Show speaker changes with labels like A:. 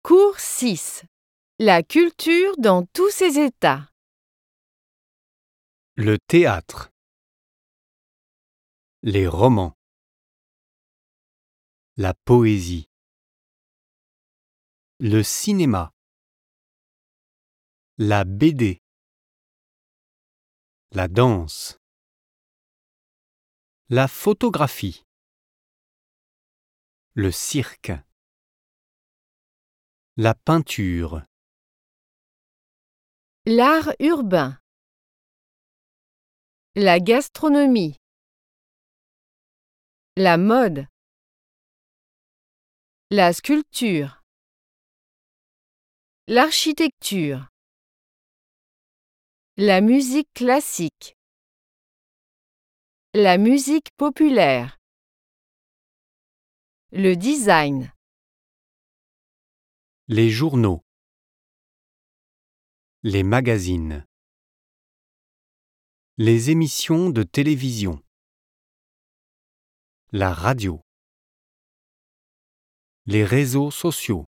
A: Cours 6. La culture dans tous ses états.
B: Le théâtre. Les romans. La poésie. Le cinéma. La BD. La danse. La photographie. Le cirque. La peinture.
A: L'art urbain. La gastronomie. La mode. La sculpture. L'architecture. La musique classique. La musique populaire. Le design.
B: Les journaux. Les magazines. Les émissions de télévision. La radio. Les réseaux sociaux.